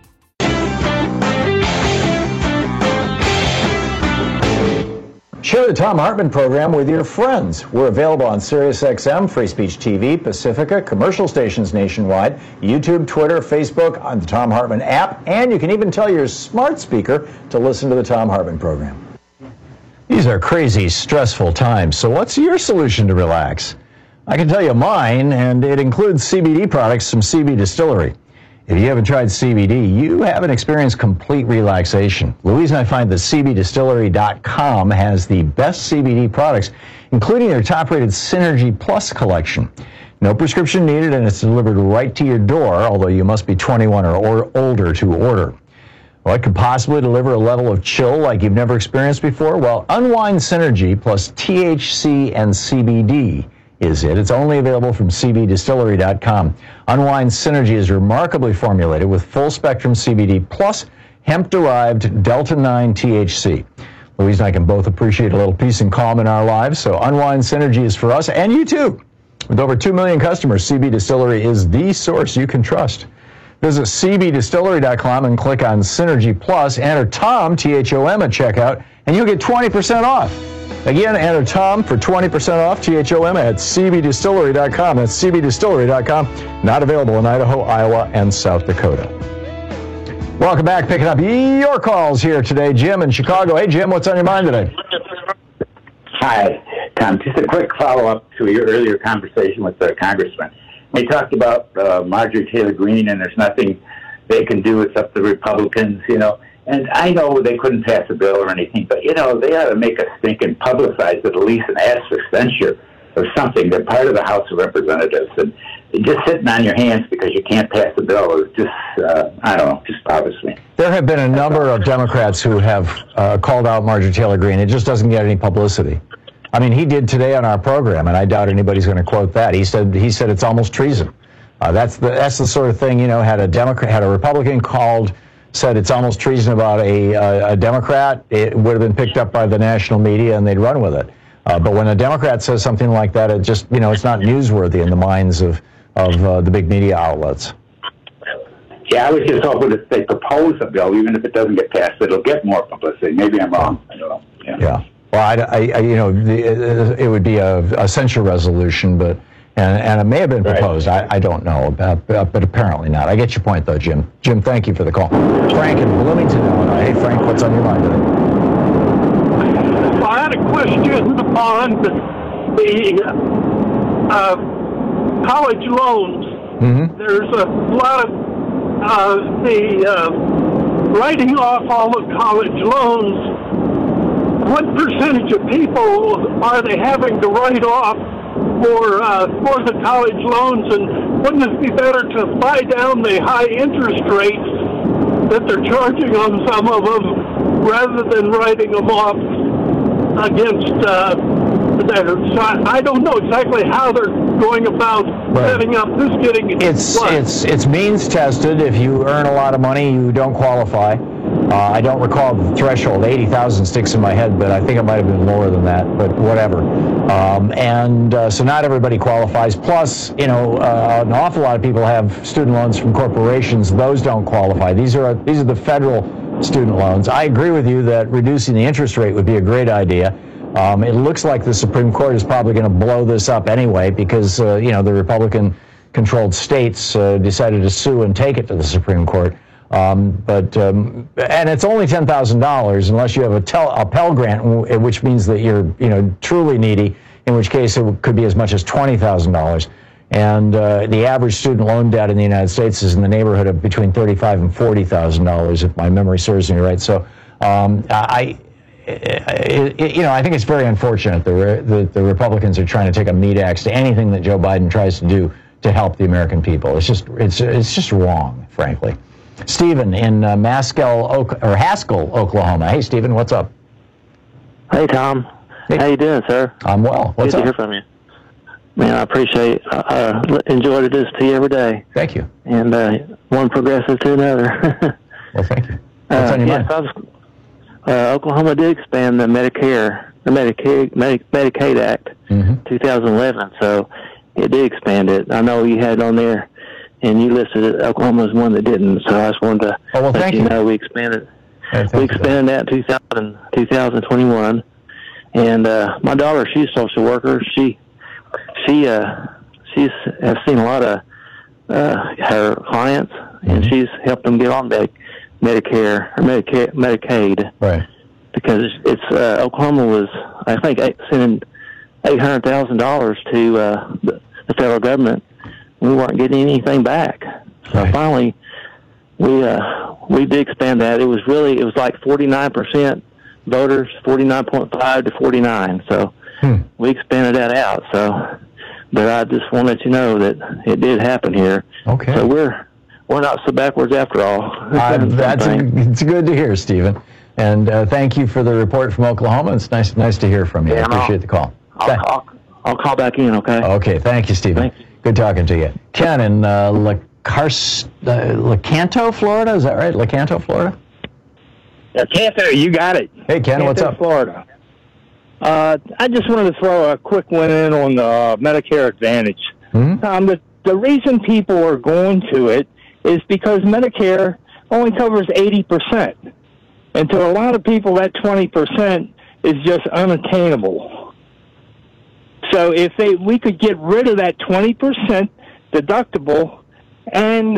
Share the Thom Hartmann program with your friends. We're available on SiriusXM, Free Speech TV, Pacifica, commercial stations nationwide, YouTube, Twitter, Facebook, on the Thom Hartmann app, and you can even tell your smart speaker to listen to the Thom Hartmann program. These are crazy, stressful times. So what's your solution to relax? I can tell you mine, and it includes CBD products from CB Distillery. If you haven't tried CBD, you haven't experienced complete relaxation. Louise and I find that CBDistillery.com has the best CBD products, including their top-rated Synergy Plus collection. No prescription needed, and it's delivered right to your door, although you must be 21 or older to order. What could possibly deliver a level of chill like you've never experienced before? Well, Unwind Synergy plus THC and CBD is it. It's only available from CBDistillery.com. Unwind Synergy is remarkably formulated with full-spectrum CBD plus hemp-derived Delta-9 THC. Louise and I can both appreciate a little peace and calm in our lives, so Unwind Synergy is for us and you too. With over 2 million customers, CB Distillery is the source you can trust. Visit CBDistillery.com and click on Synergy Plus. Enter TOM, T-H-O-M, at checkout, and you'll get 20% off. Again, enter TOM for 20% off, T-H-O-M, at CBDistillery.com. That's CBDistillery.com. Not available in Idaho, Iowa, and South Dakota. Welcome back. Picking up your calls here today. Jim in Chicago. Hey, Jim, what's on your mind today? Hi, Tom. Just a quick follow-up to your earlier conversation with the congressman. We talked about Marjorie Taylor Greene, and there's nothing they can do. It's up to the Republicans, you know. And I know they couldn't pass a bill or anything, but, you know, they ought to make a stink and publicize it at least and ask for censure or something. They're part of the House of Representatives. And just sitting on your hands because you can't pass a bill is just, I don't know, just bothers me. There have been a number of Democrats who have called out Marjorie Taylor Greene. It just doesn't get any publicity. I mean, he did today on our program, and I doubt anybody's going to quote that. He said it's almost treason. That's the sort of thing, you know, had a Republican said it's almost treason about a Democrat, it would have been picked up by the national media and they'd run with it. But when a Democrat says something like that, it just, you know, it's not newsworthy in the minds of the big media outlets. Yeah, I was just hoping if they propose a bill, even if it doesn't get passed, it'll get more publicity. Maybe I'm wrong. I don't know. Yeah. Well, you know, it would be a censure resolution, but and it may have been proposed. Right. I don't know, but apparently not. I get your point, though, Jim. Jim, thank you for the call. Frank in Bloomington, Illinois. Hey, Frank, what's on your mind today? Well, I had a question on the college loans. Mm-hmm. There's a lot of writing off all the college loans. What percentage of people are they having to write off for the college loans, and wouldn't it be better to buy down the high interest rates that they're charging on some of them rather than writing them off against so I don't know exactly how they're going about setting up this. It's means tested. If you earn a lot of money, you don't qualify. I don't recall the threshold. 80,000 sticks in my head, but I think it might have been lower than that. But whatever. So not everybody qualifies. Plus, you know, an awful lot of people have student loans from corporations. Those don't qualify. These are the federal student loans. I agree with you that reducing the interest rate would be a great idea. It looks like the Supreme Court is probably going to blow this up anyway because you know, the Republican-controlled states decided to sue and take it to the Supreme Court. And it's only $10,000 unless you have a Pell Grant, which means that you're, you know, truly needy, in which case it could be as much as $20,000. And the average student loan debt in the United States is in the neighborhood of between $35,000 and $40,000, if my memory serves me right. So I think it's very unfortunate that the Republicans are trying to take a meat axe to anything that Joe Biden tries to do to help the American people. It's just wrong, frankly. Stephen in Haskell, Oklahoma. Hey, Stephen, what's up? Hey, Tom. Hey. How you doing, sir? I'm well. What's up? Good to hear from you. Man, I appreciate enjoy this to you every day. Thank you. And one progressive to another. Well, thank you. What's on your mind? Oklahoma did expand the Medicaid Act, 2011, so it did expand it. I know you had on there, and you listed it. Oklahoma was one that didn't, so I just wanted to let you know we expanded. We expanded that in 2021, and my daughter, she's a social worker. She's has seen a lot of her clients, and she's helped them get on Medicare or Medicaid, right, because it's Oklahoma was, I think, sending $800,000 to the federal government. We weren't getting anything back. So finally, we did expand that. It was like 49% voters, 49.5 to 49. So we expanded that out. So, but I just want to let you know that it did happen here. Okay. So we're not so backwards after all. It's good to hear, Stephen. And thank you for the report from Oklahoma. It's nice to hear from you. I appreciate the call. I'll call back in, okay? Okay, thank you, Stephen. Thank you. Good talking to you. Ken in Lecanto, Florida, is that right? Lecanto, Florida? Lecanto, you got it. Hey, Ken, what's up? Florida. I just wanted to throw a quick one in on the Medicare Advantage. The reason people are going to it is because Medicare only covers 80%. And to a lot of people, that 20% is just unattainable. So if we could get rid of that 20% deductible and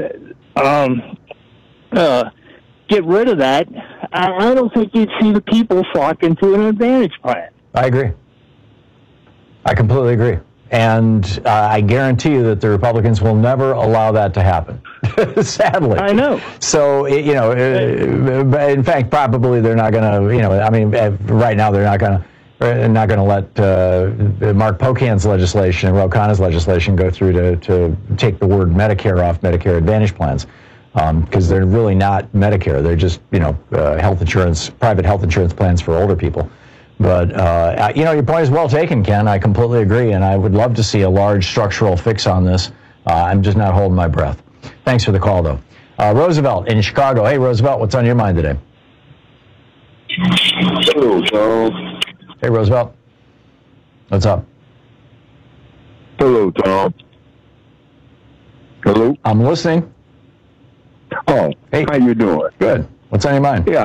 get rid of that, I don't think you'd see the people flock into an Advantage plan. I agree. I completely agree. And I guarantee you that the Republicans will never allow that to happen, sadly. I know. So, in fact, probably they're not going to, right now they're not going to let Mark Pocan's legislation and Ro Khanna's legislation go through to take the word Medicare off Medicare Advantage plans, because they're really not Medicare. They're just, health insurance, private health insurance plans for older people. But, your point is well taken, Ken. I completely agree, and I would love to see a large structural fix on this. I'm just not holding my breath. Thanks for the call, though. Roosevelt in Chicago. Hey, Roosevelt, what's on your mind today? Hello, Tom. Hey, Roosevelt. What's up? Hello, Tom. Hello? I'm listening. Oh, hey. How you doing? Good. What's on your mind? Yeah.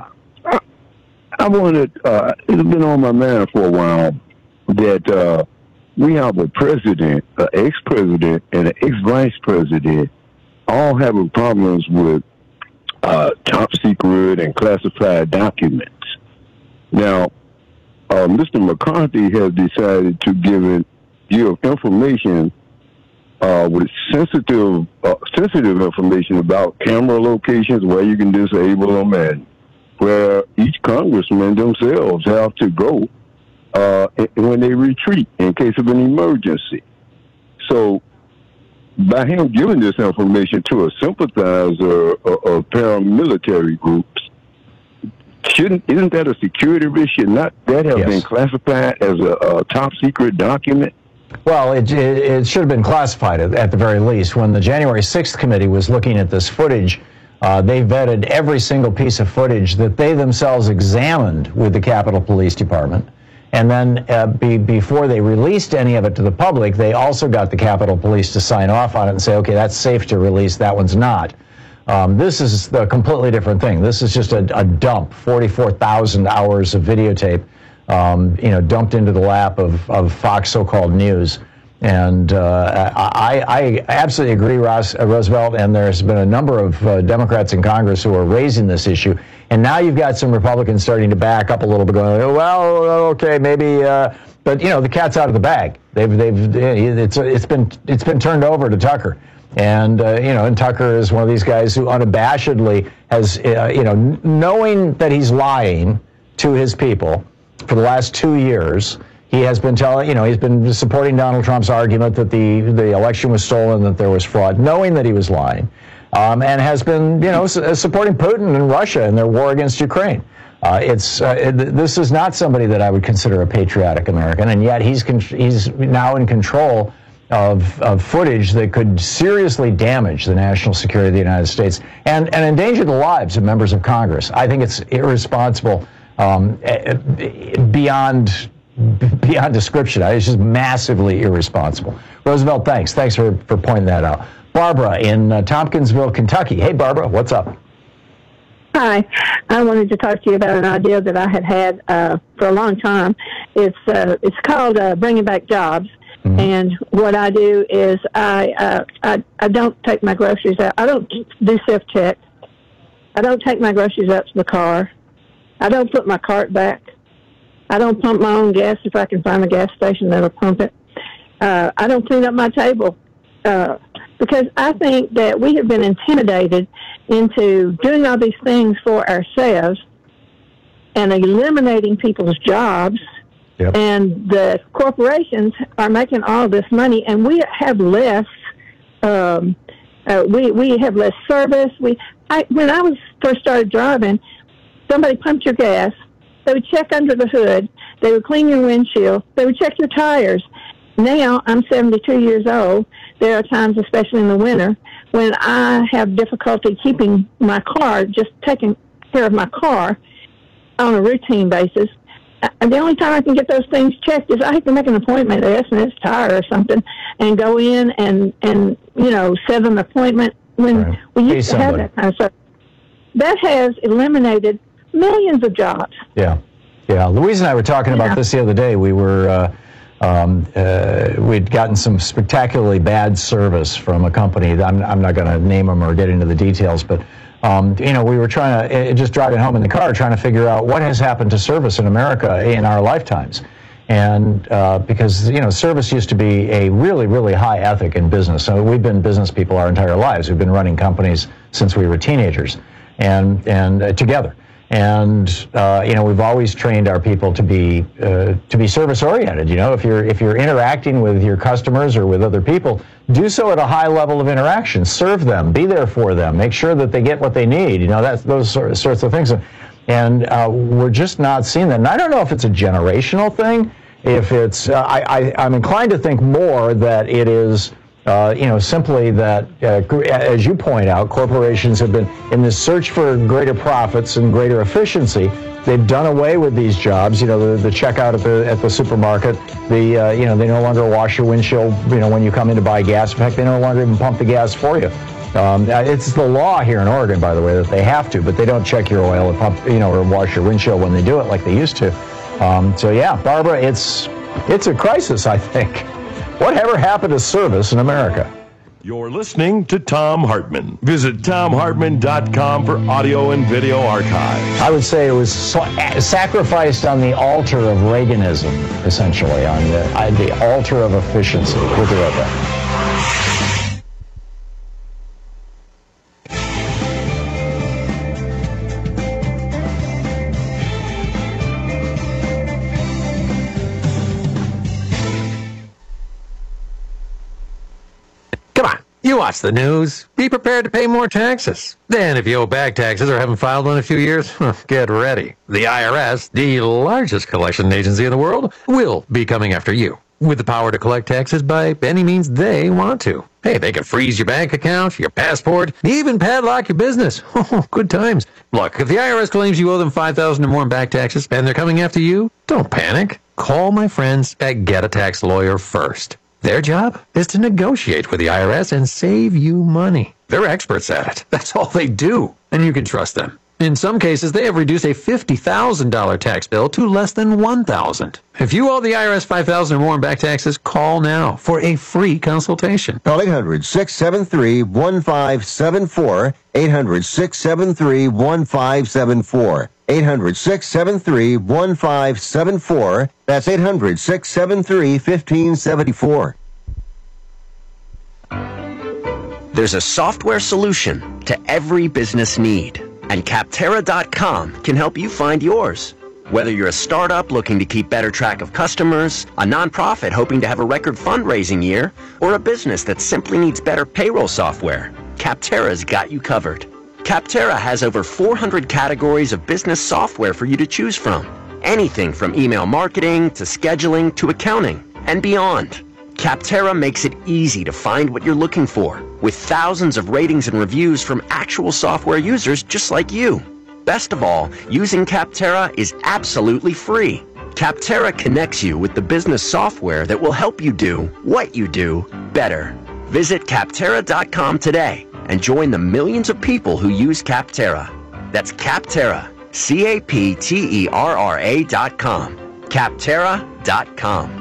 I wanted, it's been on my mind for a while that we have a president, an ex-president, and an ex-vice president all having problems with top secret and classified documents. Now, Mr. McCarthy has decided to give information with sensitive information about camera locations, where you can disable them, and where each congressman themselves have to go when they retreat in case of an emergency. So by him giving this information to a sympathizer of paramilitary groups, isn't that a security risk? Should not that have been classified as a top secret document? Well, it should have been classified at the very least. When the January 6th committee was looking at this footage, they vetted every single piece of footage that they themselves examined with the Capitol Police Department. And then before they released any of it to the public, they also got the Capitol Police to sign off on it and say, okay, that's safe to release, that one's not. This is a completely different thing. This is just a dump, 44,000 hours of videotape, dumped into the lap of Fox so-called news. And I absolutely agree, Roosevelt, and there's been a number of Democrats in Congress who are raising this issue. And now you've got some Republicans starting to back up a little bit, going, well, okay, maybe, but the cat's out of the bag. It's been turned over to Tucker. And, and Tucker is one of these guys who unabashedly has, knowing that he's lying to his people for the last 2 years, he has been he's been supporting Donald Trump's argument that the election was stolen, that there was fraud, knowing that he was lying, and has been, supporting Putin and Russia in their war against Ukraine. This is not somebody that I would consider a patriotic American, and yet he's now in control of footage that could seriously damage the national security of the United States and endanger the lives of members of Congress. I think it's irresponsible beyond description. It's just massively irresponsible. Roosevelt, thanks for pointing that out. Barbara in Tompkinsville, Kentucky. Hey, Barbara, what's up? Hi. I wanted to talk to you about an idea that I had for a long time. It's called Bringing Back Jobs. Mm-hmm. And what I do is I don't take my groceries out. I don't do self-check. I don't take my groceries out to the car. I don't put my cart back. I don't pump my own gas if I can find a gas station that'll pump it. I don't clean up my table because I think that we have been intimidated into doing all these things for ourselves and eliminating people's jobs. Yep. And the corporations are making all this money, and we have less. We have less service. When I first started driving, somebody pumped your gas. They would check under the hood. They would clean your windshield. They would check your tires. Now I'm 72 years old. There are times, especially in the winter, when I have difficulty keeping my car, just taking care of my car on a routine basis. And the only time I can get those things checked is I have to make an appointment at S&S Tire or something and go in and set an appointment when we used to have that kind of stuff. That has eliminated millions of jobs. Yeah. Louise and I were talking about this the other day. We were we'd gotten some spectacularly bad service from a company. I'm not going to name them or get into the details, but we were trying to just driving home in the car, trying to figure out what has happened to service in America in our lifetimes. And because, service used to be a really, really high ethic in business. So we've been business people our entire lives. We've been running companies since we were teenagers and together. And, we've always trained our people to be service oriented. If you're interacting with your customers or with other people, do so at a high level of interaction. Serve them, be there for them, make sure that they get what they need. That's those sorts of things. And we're just not seeing that. And I don't know if it's a generational thing. If it's, I'm inclined to think more that it is, simply that, as you point out, corporations have been in this search for greater profits and greater efficiency. They've done away with these jobs. The checkout at the supermarket. They no longer wash your windshield. When you come in to buy gas. In fact, they no longer even pump the gas for you. It's the law here in Oregon, by the way, that they have to, but they don't check your oil or pump, or wash your windshield when they do it like they used to. Barbara, it's a crisis, I think. Whatever happened to service in America? You're listening to Thom Hartmann. Visit ThomHartmann.com for audio and video archives. I would say it was sacrificed on the altar of Reaganism, essentially, on the altar of efficiency. We'll be right back. You watch the news. Be prepared to pay more taxes. Then, if you owe back taxes or haven't filed one in a few years, get ready. The IRS, the largest collection agency in the world, will be coming after you with the power to collect taxes by any means they want to. Hey, they can freeze your bank account, your passport, even padlock your business. Good times. Look, if the IRS claims you owe them $5,000 or more in back taxes and they're coming after you, don't panic. Call my friends at Get a Tax Lawyer first. Their job is to negotiate with the IRS and save you money. They're experts at it. That's all they do, and you can trust them. In some cases, they have reduced a $50,000 tax bill to less than $1,000. If you owe the IRS $5,000 or more in back taxes, call now for a free consultation. Call 800-673-1574, 800-673-1574. 800-673-1574. That's 800-673-1574. There's a software solution to every business need, and Capterra.com can help you find yours. Whether you're a startup looking to keep better track of customers, a nonprofit hoping to have a record fundraising year, or a business that simply needs better payroll software, Capterra's got you covered. Capterra has over 400 categories of business software for you to choose from. Anything from email marketing to scheduling to accounting and beyond. Capterra makes it easy to find what you're looking for, with thousands of ratings and reviews from actual software users just like you. Best of all, using Capterra is absolutely free. Capterra connects you with the business software that will help you do what you do better. Visit Capterra.com today and join the millions of people who use Capterra. That's Capterra, Capterra.com. Capterra.com.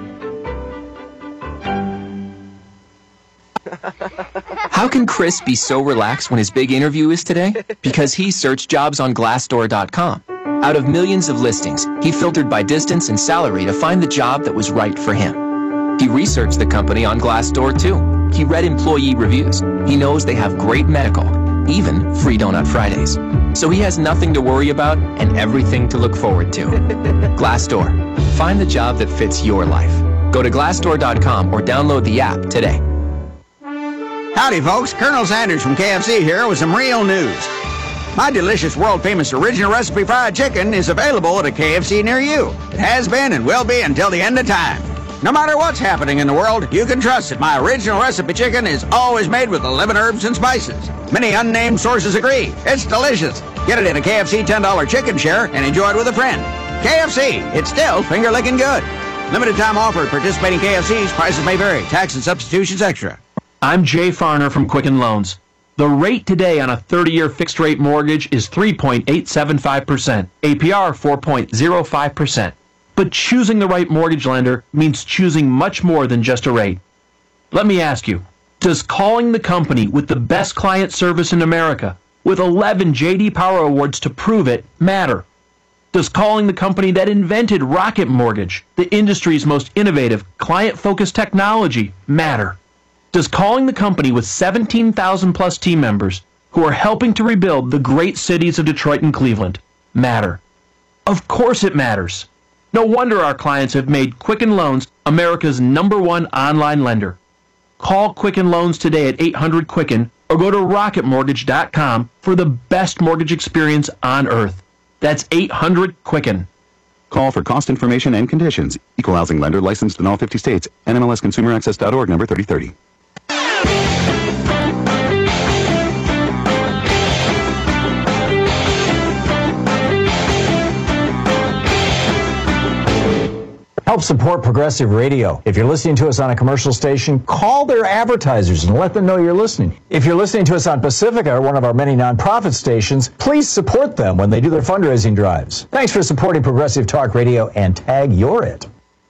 How can Chris be so relaxed when his big interview is today? Because he searched jobs on Glassdoor.com. Out of millions of listings, he filtered by distance and salary to find the job that was right for him. He researched the company on Glassdoor, too. He read employee reviews. He knows they have great medical, even free Donut Fridays. So he has nothing to worry about and everything to look forward to. Glassdoor. Find the job that fits your life. Go to Glassdoor.com or download the app today. Howdy, folks. Colonel Sanders from KFC here with some real news. My delicious, world-famous original recipe fried chicken is available at a KFC near you. It has been and will be until the end of time. No matter what's happening in the world, you can trust that my original recipe chicken is always made with 11 herbs and spices. Many unnamed sources agree. It's delicious. Get it in a KFC $10 chicken share and enjoy it with a friend. KFC, it's still finger-licking good. Limited time offer at participating KFCs. Prices may vary. Tax and substitutions extra. I'm Jay Farner from Quicken Loans. The rate today on a 30-year fixed-rate mortgage is 3.875%, APR 4.05%. But choosing the right mortgage lender means choosing much more than just a rate. Let me ask you, does calling the company with the best client service in America, with 11 J.D. Power Awards to prove it, matter? Does calling the company that invented Rocket Mortgage, the industry's most innovative, client-focused technology, matter? Does calling the company with 17,000 plus team members who are helping to rebuild the great cities of Detroit and Cleveland matter? Of course it matters. No wonder our clients have made Quicken Loans America's #1 online lender. Call Quicken Loans today at 800-QUICKEN or go to rocketmortgage.com for the best mortgage experience on earth. That's 800-QUICKEN. Call for cost information and conditions. Equal housing lender licensed in all 50 states. NMLSConsumerAccess.org number 3030. Help support Progressive Radio. If you're listening to us on a commercial station, call their advertisers and let them know you're listening. If you're listening to us on Pacifica, or one of our many nonprofit stations, please support them when they do their fundraising drives. Thanks for supporting Progressive Talk Radio, and tag you're it.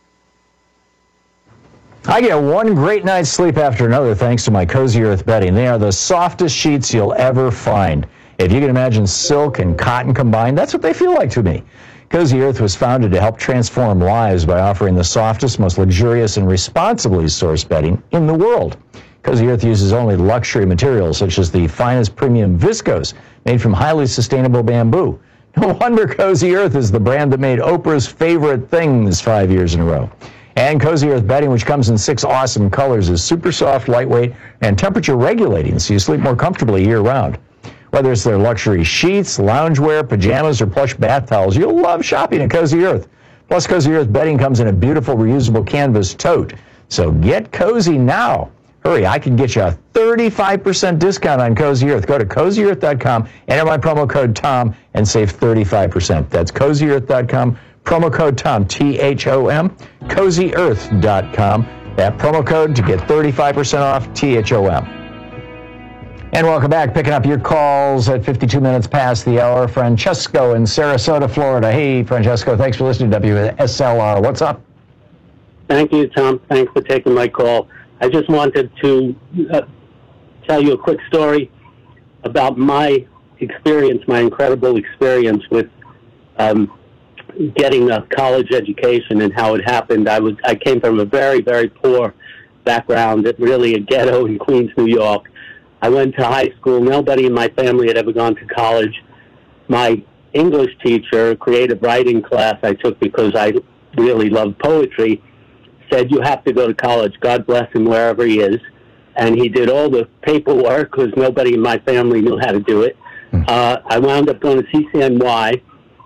I get one great night's sleep after another thanks to my Cozy Earth bedding. They are the softest sheets you'll ever find. If you can imagine silk and cotton combined, that's what they feel like to me. Cozy Earth was founded to help transform lives by offering the softest, most luxurious, and responsibly sourced bedding in the world. Cozy Earth uses only luxury materials such as the finest premium viscose made from highly sustainable bamboo. No wonder Cozy Earth is the brand that made Oprah's favorite things 5 years in a row. And Cozy Earth bedding, which comes in 6 awesome colors, is super soft, lightweight, and temperature regulating, so you sleep more comfortably year-round. Whether it's their luxury sheets, loungewear, pajamas, or plush bath towels, you'll love shopping at Cozy Earth. Plus, Cozy Earth bedding comes in a beautiful reusable canvas tote. So get cozy now. Hurry, I can get you a 35% discount on Cozy Earth. Go to CozyEarth.com, enter my promo code TOM, and save 35%. That's CozyEarth.com, promo code TOM, THOM, CozyEarth.com. That promo code to get 35% off, THOM. And welcome back. Picking up your calls at 52 minutes past the hour. Francesco in Sarasota, Florida. Hey, Francesco, thanks for listening to WSLR. What's up? Thank you, Tom. Thanks for taking my call. I just wanted to tell you a quick story about my experience, my incredible experience with getting a college education and how it happened. I came from a very, very poor background, really a ghetto in Queens, New York. I went to high school. Nobody in my family had ever gone to college. My English teacher, creative writing class I took because I really loved poetry, said, you have to go to college. God bless him wherever he is. And he did all the paperwork because nobody in my family knew how to do it. I wound up going to CCNY.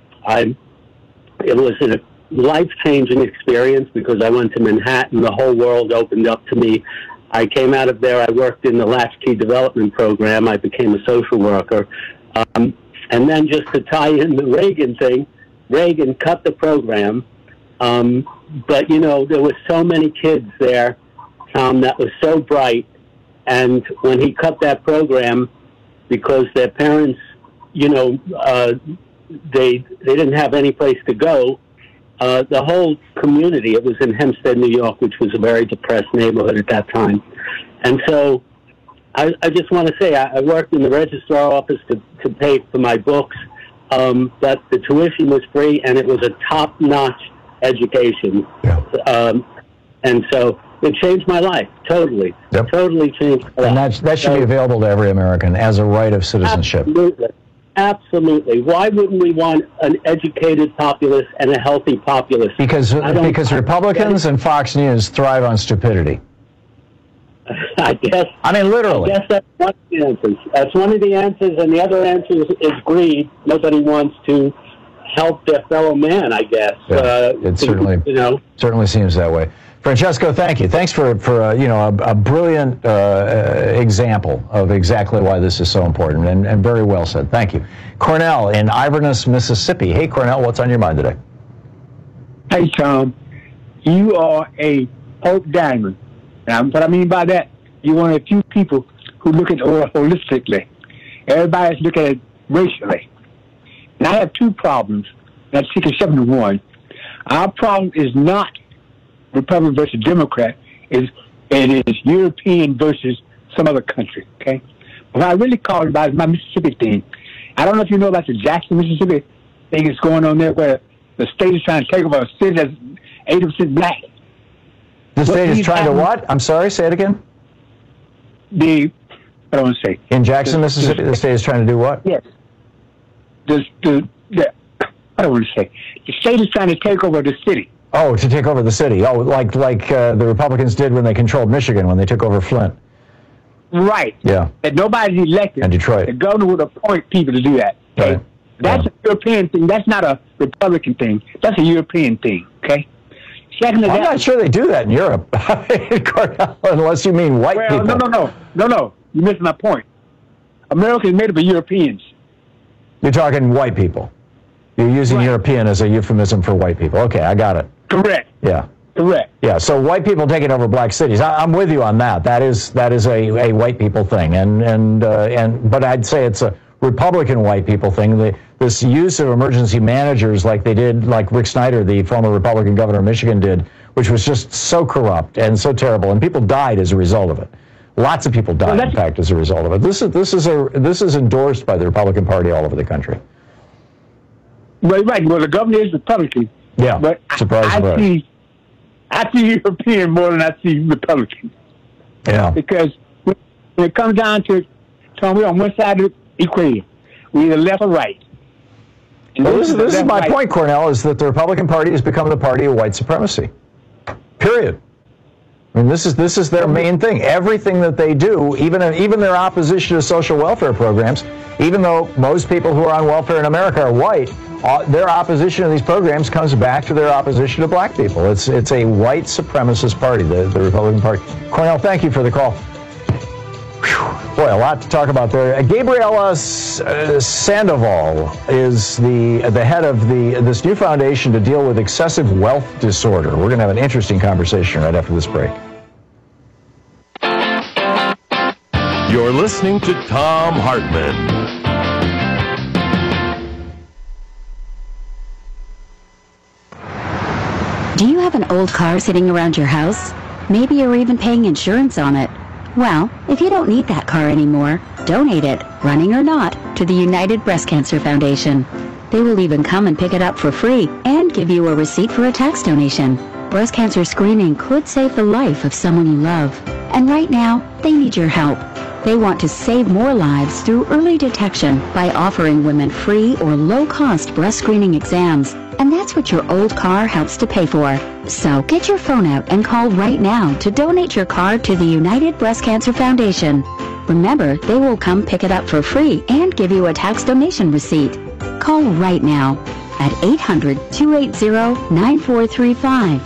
It was a life-changing experience because I went to Manhattan. The whole world opened up to me. I came out of there. I worked in the Latchkey Development Program. I became a social worker. And then just to tie in the Reagan thing, Reagan cut the program. But, you know, there were so many kids there, Tom, that was so bright. And when he cut that program, because their parents, you know, they didn't have any place to go, the whole community, it was in Hempstead, New York, which was a very depressed neighborhood at that time. And so I just want to say I worked in the registrar office to pay for my books. but the tuition was free, and it was a top-notch education. And so it changed my life, totally. Totally changed my life. And that should be available to every American as a right of citizenship. Absolutely. Why wouldn't we want an educated populace and a healthy populace? Because Republicans and Fox News thrive on stupidity. I guess. I mean, literally. I guess that's one of the answers. That's one of the answers, and the other answer is greed. Nobody wants to help their fellow man, I guess. Yeah, it certainly seems that way. Francesco, thank you. Thanks for a brilliant example of exactly why this is so important, and very well said. Thank you. Cornell in Iverness, Mississippi. Hey, Cornell, what's on your mind today? Hey, Tom. You are a Hope Diamond. Now, what I mean by that, you're one of the few people who look at the world holistically. Everybody's looking at it racially. And I have two problems. That's 671. Our problem is not Republican versus Democrat. It is European versus some other country, okay? What I really called about is my Mississippi thing. I don't know if you know about the Jackson, Mississippi thing that's going on there where the state is trying to take over a city that's 80% black. The state is trying to what? I'm sorry, say it again. I don't want to say. In Jackson, Mississippi, the state is trying to do what? Yes. I don't want to say. The state is trying to take over the city. Oh, to take over the city. Oh, like the Republicans did when they controlled Michigan, when they took over Flint. Right. Yeah. That nobody's elected. And Detroit. The governor would appoint people to do that. Okay? Right. That's a European thing. That's not a Republican thing. That's a European thing. Okay. I'm not sure they do that in Europe, unless you mean white people. No. You missed my point. America is made up of Europeans. You're talking white people. You're using European as a euphemism for white people. Okay, I got it. Correct. Yeah. Correct. Yeah. So white people taking over black cities. I'm with you on that. That is a white people thing, but I'd say it's a Republican white people thing. This use of emergency managers like they did, like Rick Snyder, the former Republican governor of Michigan, did, which was just so corrupt and so terrible, and people died as a result of it. Lots of people died, in fact, as a result of it. This is endorsed by the Republican Party all over the country. Right. Well, the governor is Republican. Yeah. But I see European more than I see Republican. Yeah. Because when it comes down to Tom, we're on one side of the equation. We're either left or right. Well, this is my point, Cornell, is that the Republican Party has become the party of white supremacy. Period. I mean, this is their main thing. Everything that they do, even their opposition to social welfare programs, even though most people who are on welfare in America are white, their opposition to these programs comes back to their opposition to black people. It's a white supremacist party, the Republican Party. Cornell, thank you for the call. Whew. Boy, a lot to talk about there. Gabriela Sandoval is the head of this new foundation to deal with excessive wealth disorder. We're going to have an interesting conversation right after this break. You're listening to Thom Hartmann. Do you have an old car sitting around your house? Maybe you're even paying insurance on it. Well, if you don't need that car anymore, donate it, running or not, to the United Breast Cancer Foundation. They will even come and pick it up for free and give you a receipt for a tax donation. Breast cancer screening could save the life of someone you love. And right now, they need your help. They want to save more lives through early detection by offering women free or low-cost breast screening exams. And that's what your old car helps to pay for. So get your phone out and call right now to donate your car to the United Breast Cancer Foundation. Remember, they will come pick it up for free and give you a tax donation receipt. Call right now at 800-280-9435.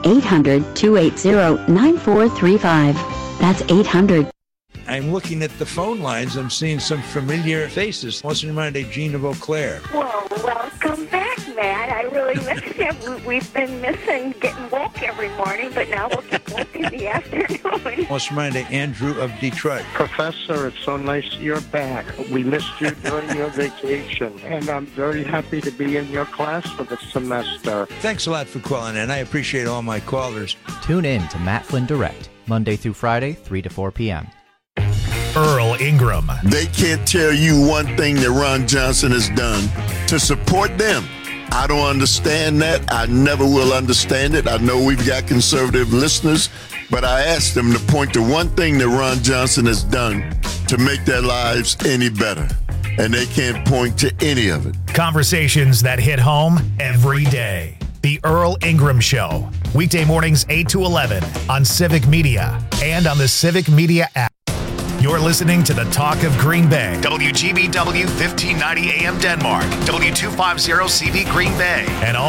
800-280-9435. That's 800. I'm looking at the phone lines. I'm seeing some familiar faces. What's in your mind, Jean of Eau Claire? Well, welcome back, Matt. I really miss you. We've been missing getting woke every morning, but now we'll get woke in the afternoon. What's in your mind, Andrew of Detroit? Professor, it's so nice you're back. We missed you during your vacation, and I'm very happy to be in your class for the semester. Thanks a lot for calling in. I appreciate all my callers. Tune in to Matt Flynn Direct, Monday through Friday, 3 to 4 p.m. Earl Ingram. They can't tell you one thing that Ron Johnson has done to support them. I don't understand that. I never will understand it. I know we've got conservative listeners, but I asked them to point to one thing that Ron Johnson has done to make their lives any better. And they can't point to any of it. Conversations that hit home every day. The Earl Ingram Show. Weekday mornings 8 to 11 on Civic Media and on the Civic Media app. You're listening to the Talk of Green Bay. WGBW 1590 AM Denmark. W250 CV Green Bay. And all